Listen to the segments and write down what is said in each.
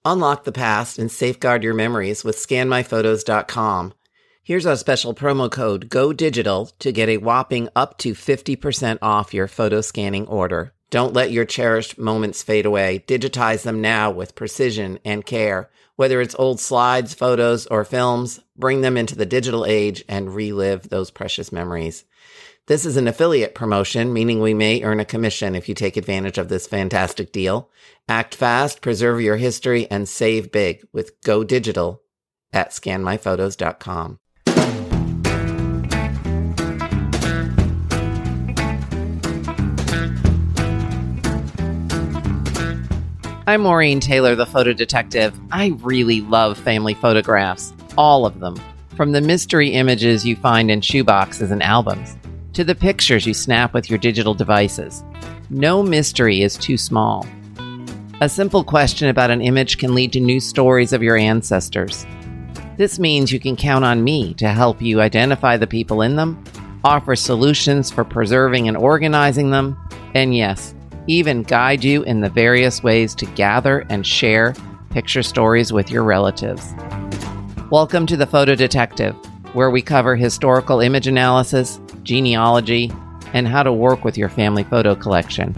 Unlock the past and safeguard your memories with scanmyphotos.com. Here's our special promo code GODIGITAL to get a whopping up to 50% off your photo scanning order. Don't let your cherished moments fade away. Digitize them now with precision and care. Whether it's old slides, photos, or films, bring them into the digital age and relive those precious memories. This is an affiliate promotion, meaning we may earn a commission if you take advantage of this fantastic deal. Act fast, preserve your history, and save big with Go Digital at scanmyphotos.com. I'm Maureen Taylor, the photo detective. I really love family photographs, all of them, from the mystery images you find in shoeboxes and albums to the pictures you snap with your digital devices. No mystery is too small. A simple question about an image can lead to new stories of your ancestors. This means you can count on me to help you identify the people in them, offer solutions for preserving and organizing them, and yes, even guide you in the various ways to gather and share picture stories with your relatives. Welcome to The Photo Detective, where we cover historical image analysis, genealogy, and how to work with your family photo collection.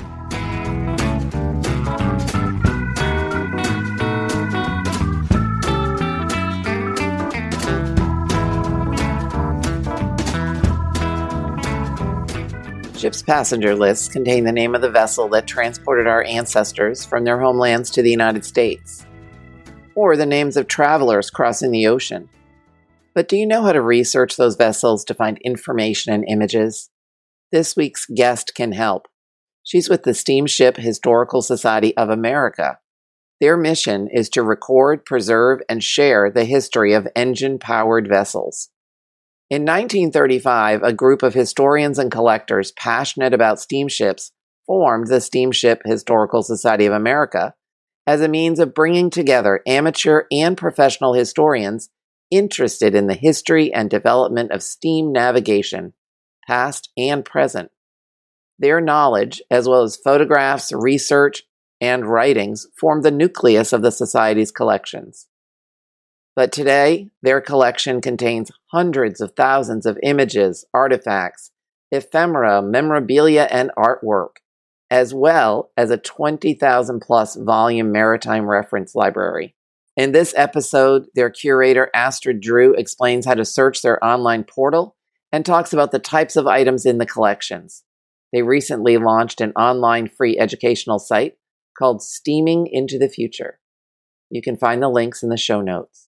Ships' passenger lists contain the name of the vessel that transported our ancestors from their homelands to the United States, or the names of travelers crossing the ocean. But do you know how to research those vessels to find information and images? This week's guest can help. She's with the Steamship Historical Society of America. Their mission is to record, preserve, and share the history of engine-powered vessels. In 1935, a group of historians and collectors passionate about steamships formed the Steamship Historical Society of America as a means of bringing together amateur and professional historians interested in the history and development of steam navigation, past and present. Their knowledge, as well as photographs, research, and writings, form the nucleus of the Society's collections. But today, their collection contains hundreds of thousands of images, artifacts, ephemera, memorabilia, and artwork, as well as a 20,000-plus volume maritime reference library. In this episode, their curator, Astrid Drew, explains how to search their online portal and talks about the types of items in the collections. They recently launched an online free educational site called Steaming into the Future. You can find the links in the show notes.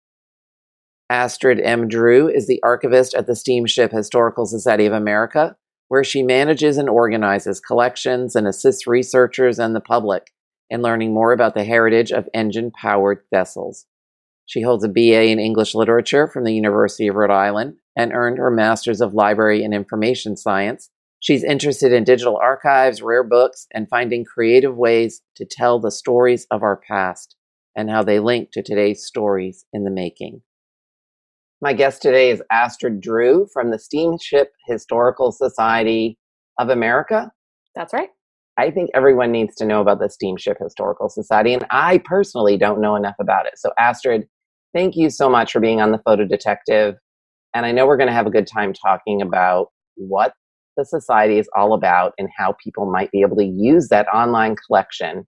Astrid M. Drew is the archivist at the Steamship Historical Society of America, where she manages and organizes collections and assists researchers and the public in learning more about the heritage of engine-powered vessels. She holds a BA in English Literature from the University of Rhode Island and earned her Master's of Library and Information Science. She's interested in digital archives, rare books, and finding creative ways to tell the stories of our past and how they link to today's stories in the making. My guest today is Astrid Drew from the Steamship Historical Society of America. That's right. I think everyone needs to know about the Steamship Historical Society, and I personally don't know enough about it. So Astrid, thank you so much for being on The Photo Detective. And I know we're going to have a good time talking about what the Society is all about and how people might be able to use that online collection.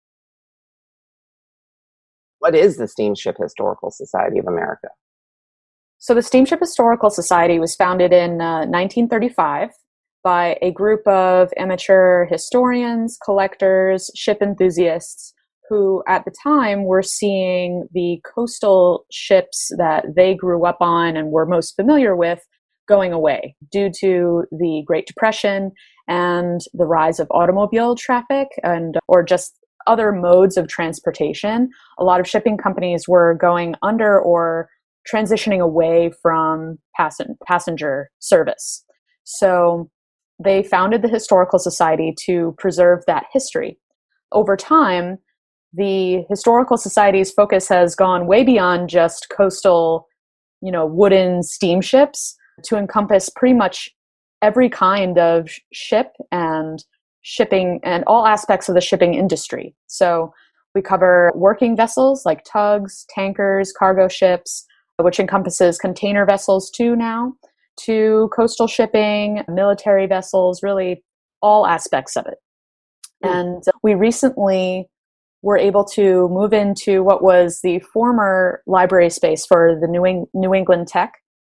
What is the Steamship Historical Society of America? So the Steamship Historical Society was founded in 1935 by a group of amateur historians, collectors, ship enthusiasts who at the time were seeing the coastal ships that they grew up on and were most familiar with going away due to the Great Depression and the rise of automobile traffic or just other modes of transportation. A lot of shipping companies were going under or transitioning away from passenger service. So they founded the Historical Society to preserve that history. Over time, the Historical Society's focus has gone way beyond just coastal, wooden steamships to encompass pretty much every kind of ship and shipping and all aspects of the shipping industry. So We cover working vessels like tugs, tankers, cargo ships, which encompasses container vessels too now, to coastal shipping, military vessels, really all aspects of it. And we recently were able to move into what was the former library space for the New England Tech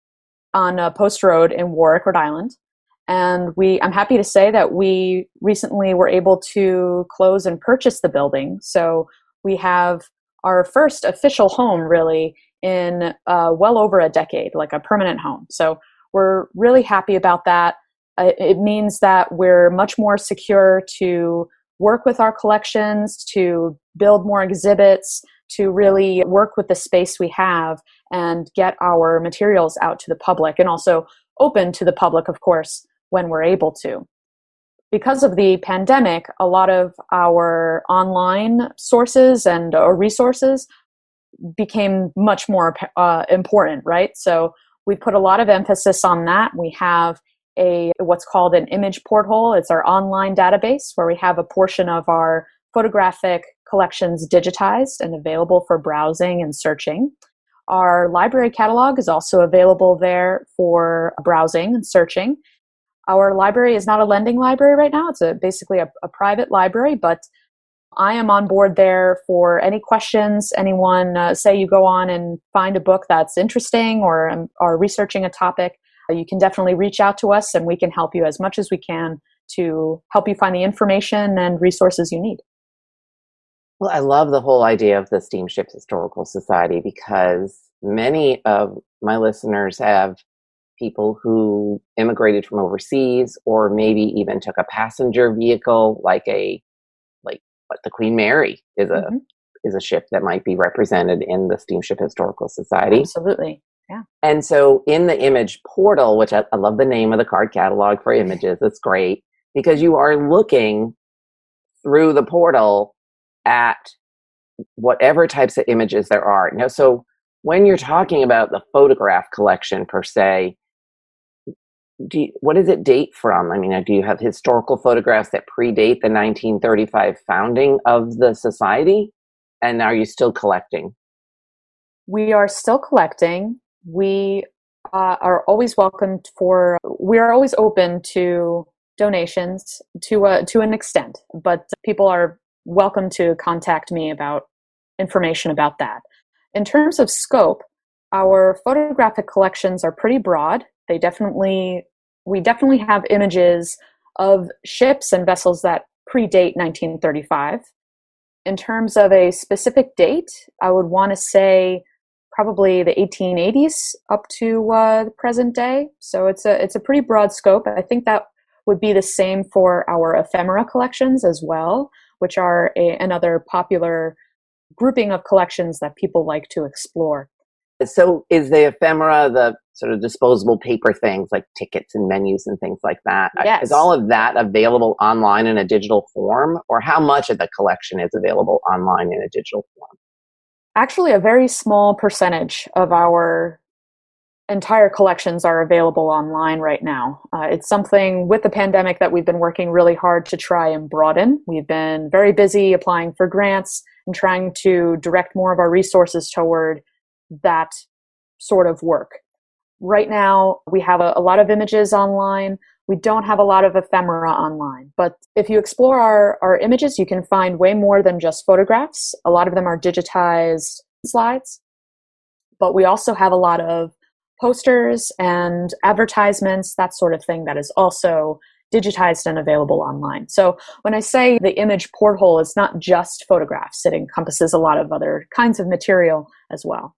on Post Road in Warwick, Rhode Island. And I'm happy to say that we recently were able to close and purchase the building. So we have our first official home really in well over a decade, like a permanent home. So we're really happy about that. It means that we're much more secure to work with our collections, to build more exhibits, to really work with the space we have and get our materials out to the public, and also open to the public, of course, when we're able to. Because of the pandemic, a lot of our online sources and resources became much more important, right? So we put a lot of emphasis on that. We have what's called an image porthole. It's our online database where we have a portion of our photographic collections digitized and available for browsing and searching. Our library catalog is also available there for browsing and searching. Our library is not a lending library right now. It's basically a private library, but I am on board there for any questions. Anyone, say you go on and find a book that's interesting or are researching a topic, you can definitely reach out to us and we can help you as much as we can to help you find the information and resources you need. Well, I love the whole idea of the Steamship Historical Society because many of my listeners have people who immigrated from overseas or maybe even took a passenger vehicle like what the Queen Mary is a ship that might be represented in the Steamship Historical Society. Absolutely. Yeah. And so in the image portal, which I love the name of the card catalog for images, it's great because you are looking through the portal at whatever types of images there are. Now, so when you're talking about the photograph collection per se, what does it date from? I mean, do you have historical photographs that predate the 1935 founding of the society? And are you still collecting? We are still collecting. We are always we are always open to donations to an extent, but people are welcome to contact me about information about that. In terms of scope, our photographic collections are pretty broad. We definitely have images of ships and vessels that predate 1935. In terms of a specific date, I would want to say probably the 1880s up to the present day. So it's a pretty broad scope. I think that would be the same for our ephemera collections as well, which are another popular grouping of collections that people like to explore. So is the ephemera the sort of disposable paper things like tickets and menus and things like that? Yes. Is all of that available online in a digital form, or how much of the collection is available online in a digital form? Actually, a very small percentage of our entire collections are available online right now. It's something with the pandemic that we've been working really hard to try and broaden. We've been very busy applying for grants and trying to direct more of our resources toward that sort of work. Right now, we have a lot of images online. We don't have a lot of ephemera online, but if you explore our images, you can find way more than just photographs. A lot of them are digitized slides, but we also have a lot of posters and advertisements, that sort of thing that is also digitized and available online. So when I say the image porthole, it's not just photographs. It encompasses a lot of other kinds of material as well.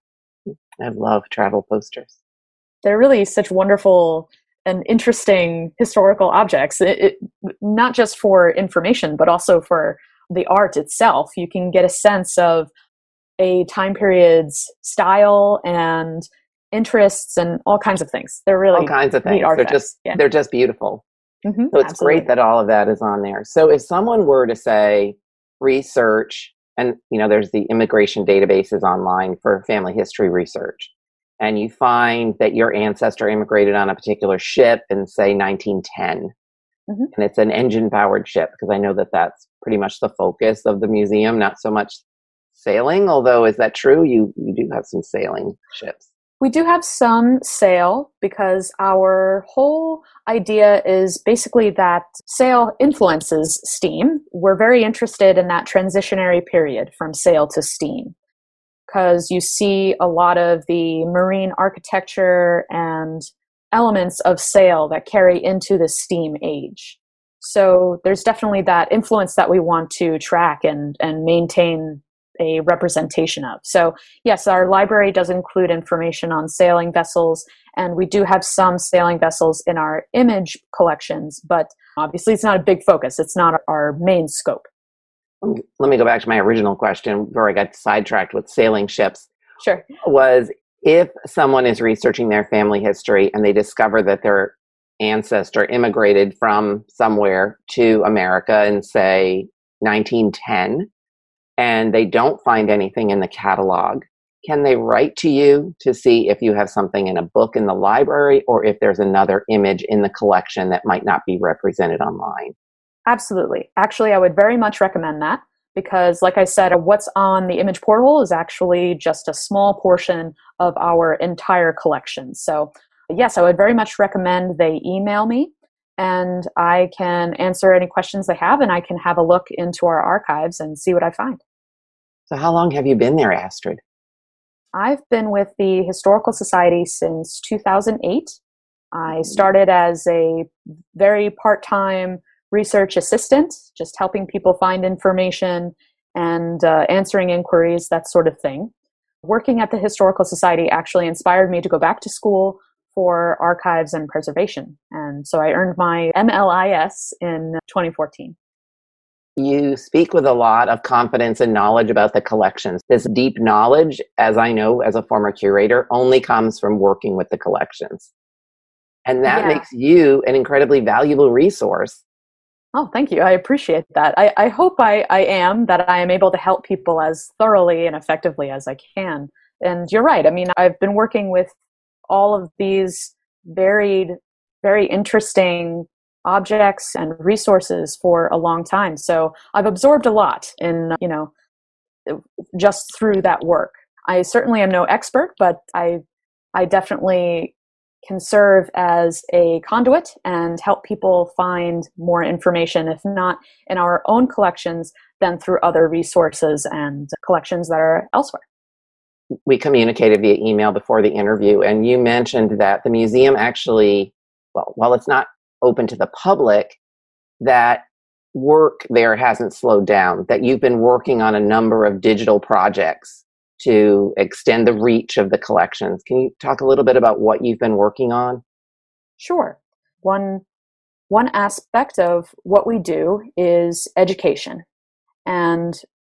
I love travel posters. They're really such wonderful and interesting historical objects, not just for information, but also for the art itself. You can get a sense of a time period's style and interests and all kinds of things. They're really all kinds of things. They're just beautiful. Mm-hmm, so it's absolutely. great that all of that is on there. So if someone were to say research, and there's the immigration databases online for family history research, and you find that your ancestor immigrated on a particular ship in, say, 1910, and it's an engine-powered ship, because I know that that's pretty much the focus of the museum, not so much sailing, although is that true? You do have some sailing ships. We do have some sail because our whole idea is basically that sail influences steam. We're very interested in that transitionary period from sail to steam because you see a lot of the marine architecture and elements of sail that carry into the steam age. So there's definitely that influence that we want to track and maintain a representation of. So yes, our library does include information on sailing vessels, and we do have some sailing vessels in our image collections, but obviously it's not a big focus. It's not our main scope. Let me go back to my original question before I got sidetracked with sailing ships. Sure. Was if someone is researching their family history and they discover that their ancestor immigrated from somewhere to America in, say, 1910, and they don't find anything in the catalog, can they write to you to see if you have something in a book in the library or if there's another image in the collection that might not be represented online? Absolutely. Actually, I would very much recommend that because, like I said, what's on the image portal is actually just a small portion of our entire collection. So yes, I would very much recommend they email me and I can answer any questions they have and I can have a look into our archives and see what I find. So how long have you been there, Astrid? I've been with the Historical Society since 2008. I started as a very part-time research assistant, just helping people find information and answering inquiries, that sort of thing. Working at the Historical Society actually inspired me to go back to school for archives and preservation. And so I earned my MLIS in 2014. You speak with a lot of confidence and knowledge about the collections. This deep knowledge, as I know as a former curator, only comes from working with the collections. And that makes you an incredibly valuable resource. Oh, thank you. I appreciate that. I hope I am, that I am able to help people as thoroughly and effectively as I can. And you're right. I mean, I've been working with all of these varied, very interesting objects and resources for a long time. So I've absorbed a lot in, just through that work. I certainly am no expert, but I definitely can serve as a conduit and help people find more information, if not in our own collections, then through other resources and collections that are elsewhere. We communicated via email before the interview, and you mentioned that the museum actually, well, while it's not open to the public, that work there hasn't slowed down, that you've been working on a number of digital projects to extend the reach of the collections. Can you talk a little bit about what you've been working on? Sure. One aspect of what we do is education. And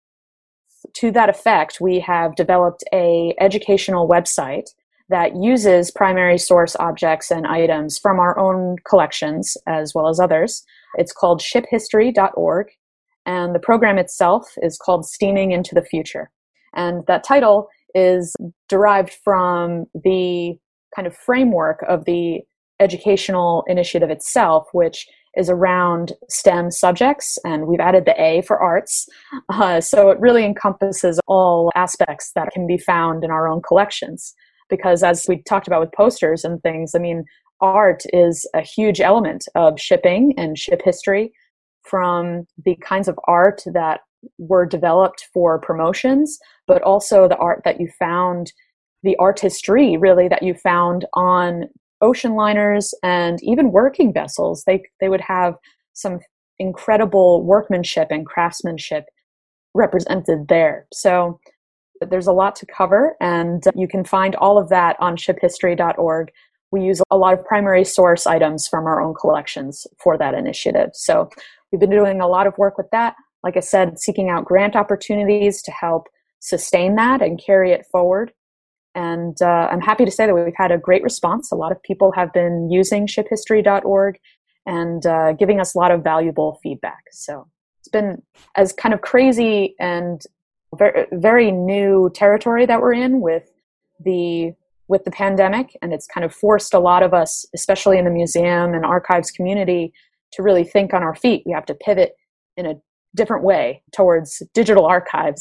to that effect, we have developed an educational website that uses primary source objects and items from our own collections as well as others. It's called shiphistory.org, and the program itself is called Steaming into the Future. And that title is derived from the kind of framework of the educational initiative itself, which is around STEM subjects, and we've added the A for arts. So it really encompasses all aspects that can be found in our own collections. Because as we talked about with posters and things, I mean, art is a huge element of shipping and ship history, from the kinds of art that were developed for promotions, but also the art that you found, the artistry really that you found on ocean liners and even working vessels. They would have some incredible workmanship and craftsmanship represented there. So there's a lot to cover, and you can find all of that on shiphistory.org. We use a lot of primary source items from our own collections for that initiative. So we've been doing a lot of work with that. Like I said, seeking out grant opportunities to help sustain that and carry it forward. And I'm happy to say that we've had a great response. A lot of people have been using shiphistory.org and giving us a lot of valuable feedback. So it's been as kind of crazy and very, very new territory that we're in with the pandemic, and it's kind of forced a lot of us, especially in the museum and archives community, to really think on our feet. We have to pivot in a different way towards digital archives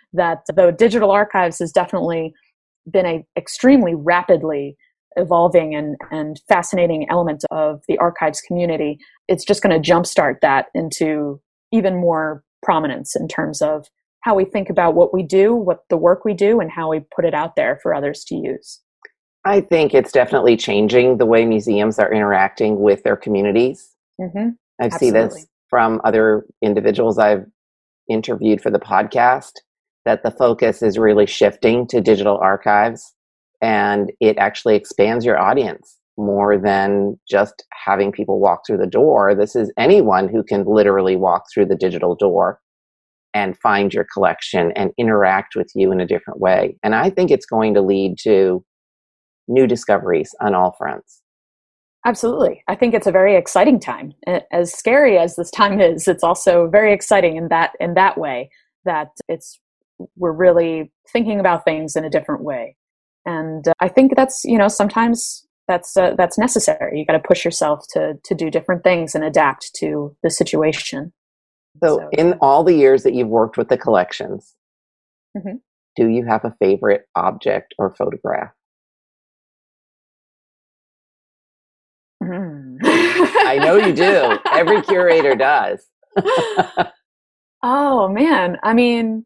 that though digital archives has definitely been a extremely rapidly evolving and fascinating element of the archives community, it's just going to jumpstart that into even more prominence in terms of how we think about what we do, what the work we do, and how we put it out there for others to use. I think it's definitely changing the way museums are interacting with their communities. Mm-hmm. I've seen this from other individuals I've interviewed for the podcast, that the focus is really shifting to digital archives, and it actually expands your audience more than just having people walk through the door. This is anyone who can literally walk through the digital door and find your collection and interact with you in a different way. And I think it's going to lead to new discoveries on all fronts. Absolutely. I think it's a very exciting time. As scary as this time is, it's also very exciting in that way, that we're really thinking about things in a different way. And I think that's, sometimes that's necessary. You got to push yourself to do different things and adapt to the situation. So in all the years that you've worked with the collections, mm-hmm. do you have a favorite object or photograph? I know you do. Every curator does. Oh, man. I mean,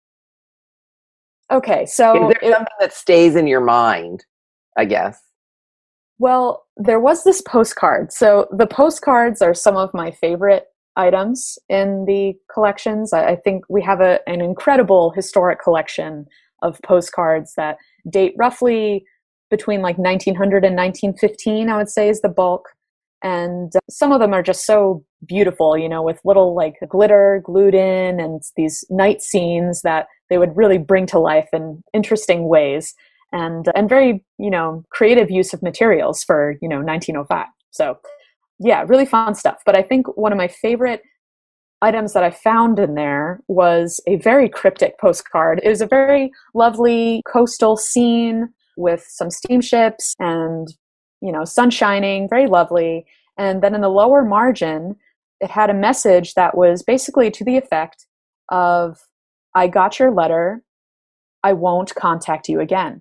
okay, so... Is there something that stays in your mind, I guess? Well, there was this postcard. So the postcards are some of my favorite items in the collections. I think we have an incredible historic collection of postcards that date roughly between like 1900 and 1915, I would say, is the bulk. And some of them are just so beautiful, with little like glitter glued in and these night scenes that they would really bring to life in interesting ways, and very, creative use of materials for, 1905. So yeah, really fun stuff. But I think one of my favorite items that I found in there was a very cryptic postcard. It was a very lovely coastal scene with some steamships and, sun shining, very lovely. And then in the lower margin, it had a message that was basically to the effect of, "I got your letter. I won't contact you again."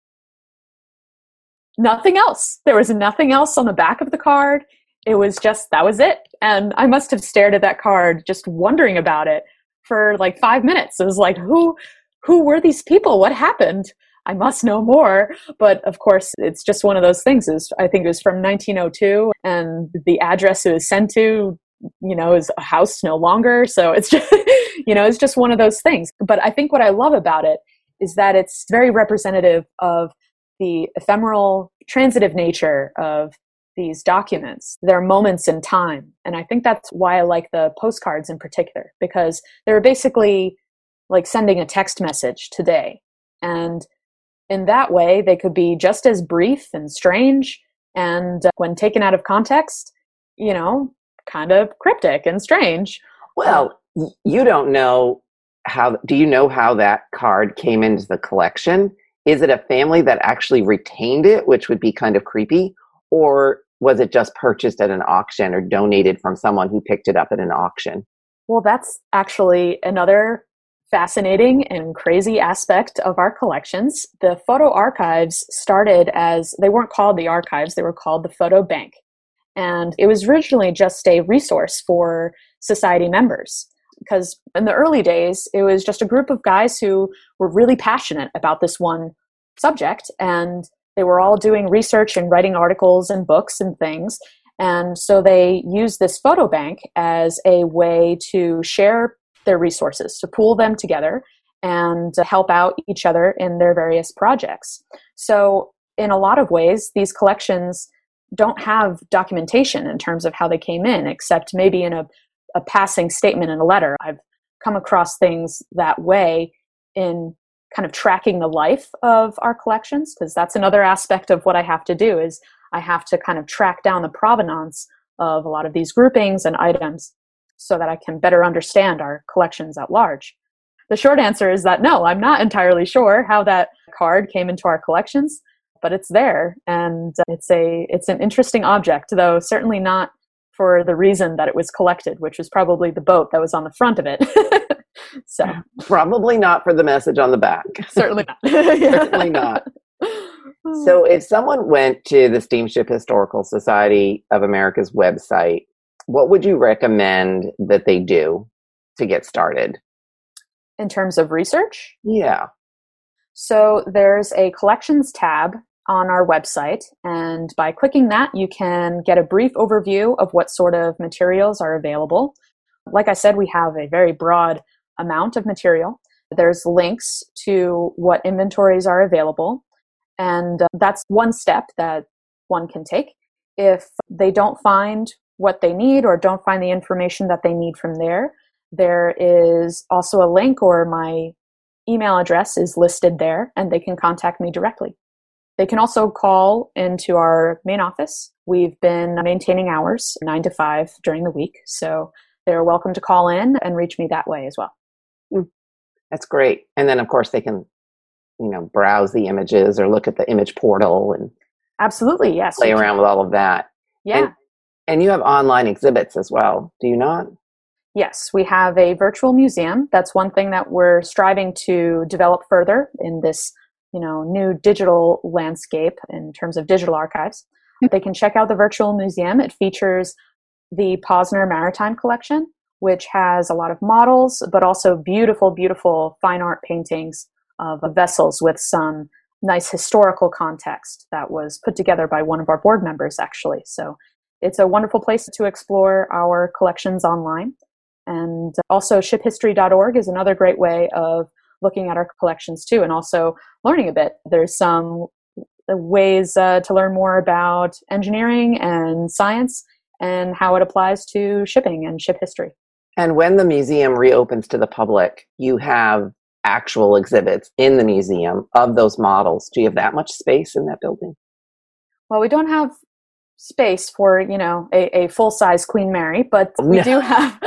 Nothing else. There was nothing else on the back of the card. It was just, that was it. And I must have stared at that card just wondering about it for like 5 minutes. It was like, who were these people? What happened? I must know more. But of course, it's just one of those things. I think it was from 1902, and the address it was sent to, is a house no longer. So it's just, it's just one of those things. But I think what I love about it is that it's very representative of the ephemeral, transitive nature of these documents. They're moments in time. And I think that's why I like the postcards in particular, because they're basically like sending a text message today. And in that way, they could be just as brief and strange, and when taken out of context, kind of cryptic and strange. Well, you don't know do you know how that card came into the collection? Is it a family that actually retained it, which would be kind of creepy? Or was it just purchased at an auction or donated from someone who picked it up at an auction? Well, that's actually another fascinating and crazy aspect of our collections. The photo archives started as, they weren't called the archives, they were called the photo bank. And it was originally just a resource for society members, because in the early days, it was just a group of guys who were really passionate about this one subject, and they were all doing research and writing articles and books and things. And so they used this photo bank as a way to share their resources, to pool them together and to help out each other in their various projects. So in a lot of ways, these collections don't have documentation in terms of how they came in, except maybe in a passing statement in a letter. I've come across things that way in kind of tracking the life of our collections, because that's another aspect of what I have to do, is I have to kind of track down the provenance of a lot of these groupings and items so that I can better understand our collections at large. The short answer is that no, I'm not entirely sure how that card came into our collections, but it's there, and it's an interesting object, though certainly not for the reason that it was collected, which was probably the boat that was on the front of it. So probably not for the message on the back. certainly not. Certainly not. So if someone went to the Steamship Historical Society of America's website, what would you recommend that they do to get started? In terms of research? Yeah. So there's a collections tab on our website, and by clicking that, you can get a brief overview of what sort of materials are available. Like I said, we have a very broad amount of material. There's links to what inventories are available, and that's one step that one can take. If they don't find what they need or don't find the information that they need from there is also a link, or my email address is listed there, and they can contact me directly. They can also call into our main office. We've been maintaining hours 9 to 5 during the week, so they're welcome to call in and reach me that way as well. That's great. And then, of course, they can, browse the images or look at the image portal and absolutely, yes, play around with all of that. Yeah. And you have online exhibits as well, do you not? Yes, we have a virtual museum. That's one thing that we're striving to develop further in this, new digital landscape in terms of digital archives. They can check out the virtual museum. It features the Posner Maritime Collection, which has a lot of models, but also beautiful, beautiful fine art paintings of vessels with some nice historical context that was put together by one of our board members, actually. So it's a wonderful place to explore our collections online. And also shiphistory.org is another great way of looking at our collections too, and also learning a bit. There's some ways to learn more about engineering and science and how it applies to shipping and ship history. And when the museum reopens to the public, you have actual exhibits in the museum of those models. Do you have that much space in that building? Well, we don't have space for, a full-size Queen Mary, but we do have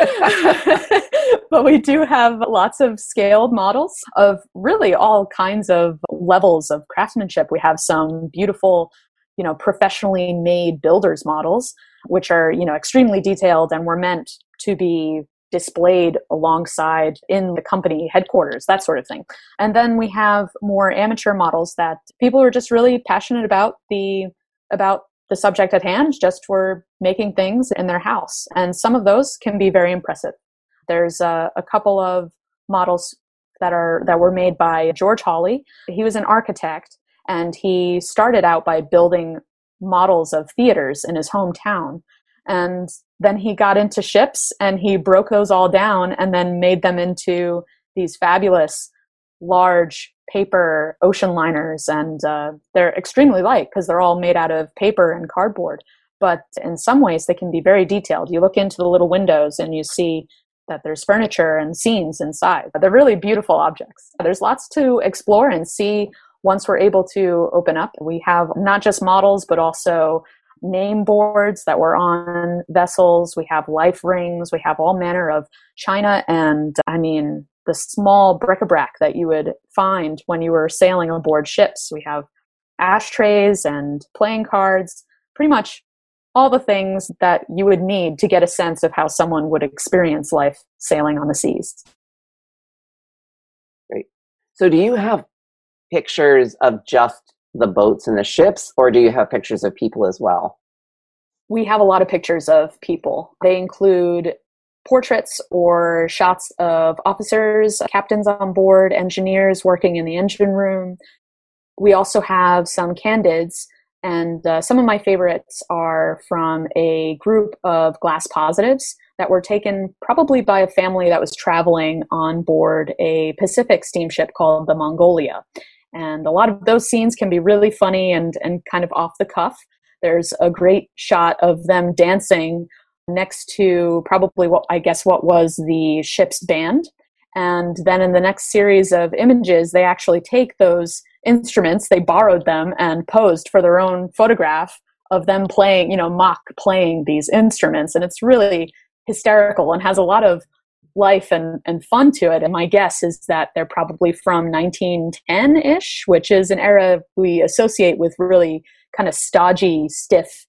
but we do have lots of scaled models of really all kinds of levels of craftsmanship. We have some beautiful, professionally made builders models, which are, extremely detailed and were meant to be displayed alongside in the company headquarters, that sort of thing. And then we have more amateur models that people are just really passionate about the subject at hand, just for making things in their house. And some of those can be very impressive. There's a couple of models that were made by George Hawley. He was an architect, and he started out by building models of theaters in his hometown. And then he got into ships, and he broke those all down and then made them into these fabulous large paper ocean liners. And they're extremely light because they're all made out of paper and cardboard. But in some ways, they can be very detailed. You look into the little windows and you see that there's furniture and scenes inside. They're really beautiful objects. There's lots to explore and see once we're able to open up. We have not just models, but also name boards that were on vessels. We have life rings. We have all manner of china and, the small bric-a-brac that you would find when you were sailing aboard ships. We have ashtrays and playing cards, pretty much all the things that you would need to get a sense of how someone would experience life sailing on the seas. Great. So do you have pictures of just the boats and the ships, or do you have pictures of people as well? We have a lot of pictures of people. They include portraits or shots of officers, captains on board, engineers working in the engine room. We also have some candids, and some of my favorites are from a group of glass positives that were taken probably by a family that was traveling on board a Pacific steamship called the Mongolia. And a lot of those scenes can be really funny and kind of off the cuff. There's a great shot of them dancing next to probably what was the ship's band. And then in the next series of images, they actually take those instruments, they borrowed them and posed for their own photograph of them playing, mock playing these instruments. And it's really hysterical and has a lot of life and fun to it. And my guess is that they're probably from 1910-ish, which is an era we associate with really kind of stodgy, stiff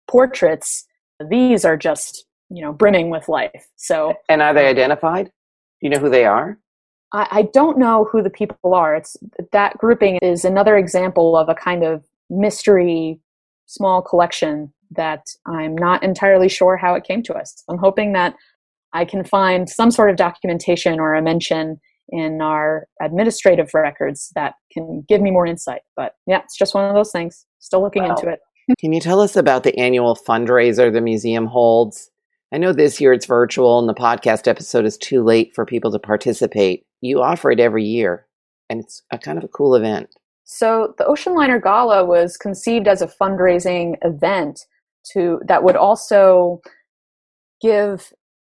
portraits. These are just, brimming with life. So, and are they identified? Do you know who they are? I don't know who the people are. That grouping is another example of a kind of mystery small collection that I'm not entirely sure how it came to us. I'm hoping that I can find some sort of documentation or a mention in our administrative records that can give me more insight. But yeah, it's just one of those things. Still looking into it. Can you tell us about the annual fundraiser the museum holds? I know this year it's virtual and the podcast episode is too late for people to participate. You offer it every year, and it's a kind of a cool event. So the Ocean Liner Gala was conceived as a fundraising event that would also give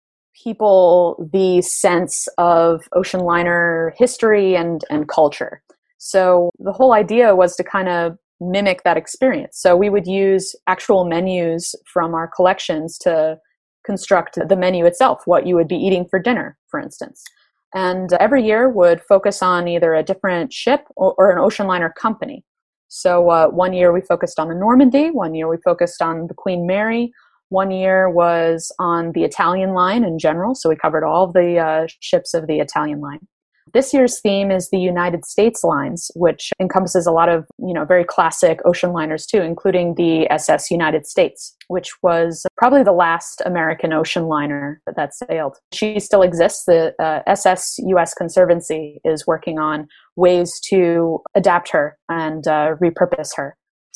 people the sense of ocean liner history and culture. So the whole idea was to kind of mimic that experience. So we would use actual menus from our collections to construct the menu itself, what you would be eating for dinner, for instance. And every year would focus on either a different ship or an ocean liner company. So one year we focused on the Normandy, one year we focused on the Queen Mary, one year was on the Italian line in general, so we covered all of the ships of the Italian line. This year's theme is the United States lines, which encompasses a lot of, very classic ocean liners too, including the SS United States, which was probably the last American ocean liner that sailed. She still exists. The SS US Conservancy is working on ways to adapt her and repurpose her.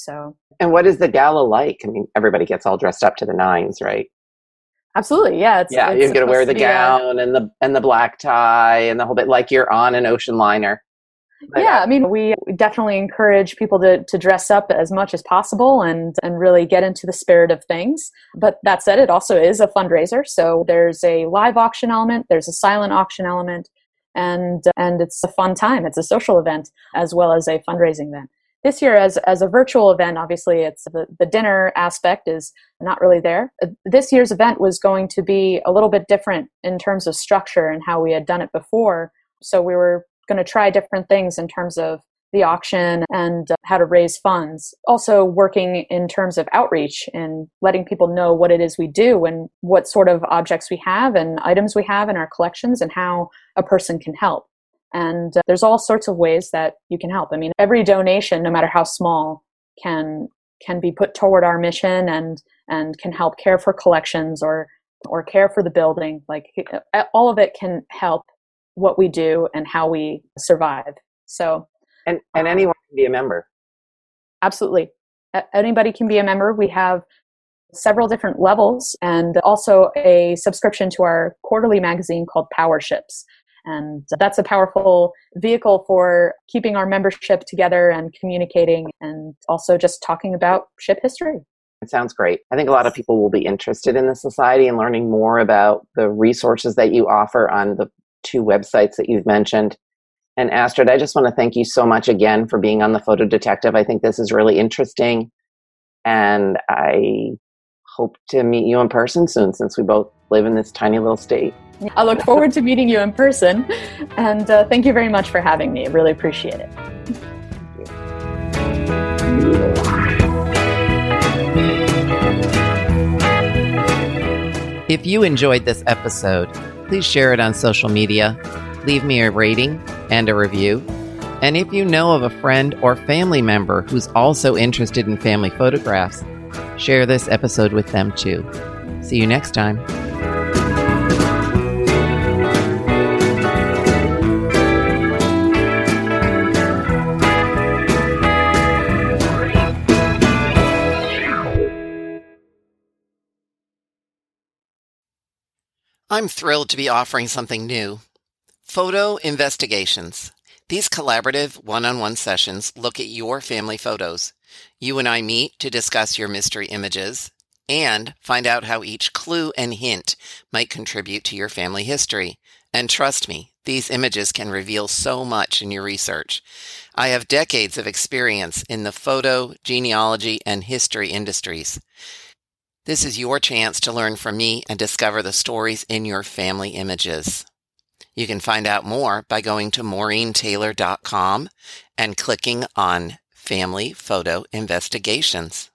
And what is the gala like? I mean, everybody gets all dressed up to the nines, right? Absolutely, yeah. It's you're going to wear the gown and the black tie and the whole bit, like you're on an ocean liner. Yeah, I mean, we definitely encourage people to dress up as much as possible and really get into the spirit of things. But that said, it also is a fundraiser. So there's a live auction element, there's a silent auction element, and it's a fun time. It's a social event as well as a fundraising event. This year, as a virtual event, obviously, it's the dinner aspect is not really there. This year's event was going to be a little bit different in terms of structure and how we had done it before. So we were going to try different things in terms of the auction and how to raise funds. Also working in terms of outreach and letting people know what it is we do and what sort of objects we have and items we have in our collections and how a person can help. And there's all sorts of ways that you can help. I mean, every donation, no matter how small, can be put toward our mission and can help care for collections or care for the building. Like all of it can help what we do and how we survive. So, and anyone can be a member. Absolutely, anybody can be a member. We have several different levels and also a subscription to our quarterly magazine called Power Ships. And that's a powerful vehicle for keeping our membership together and communicating and also just talking about ship history. It sounds great. I think a lot of people will be interested in the society and learning more about the resources that you offer on the two websites that you've mentioned. And Astrid, I just want to thank you so much again for being on The Photo Detective. I think this is really interesting. And I hope to meet you in person soon since we both live in this tiny little state. I look forward to meeting you in person. And thank you very much for having me. I really appreciate it. If you enjoyed this episode, please share it on social media, leave me a rating and a review. And if you know of a friend or family member who's also interested in family photographs, share this episode with them too. See you next time. I'm thrilled to be offering something new. Photo Investigations. These collaborative one-on-one sessions look at your family photos. You and I meet to discuss your mystery images and find out how each clue and hint might contribute to your family history. And trust me, these images can reveal so much in your research. I have decades of experience in the photo, genealogy, and history industries. This is your chance to learn from me and discover the stories in your family images. You can find out more by going to MaureenTaylor.com and clicking on Family Photo Investigations.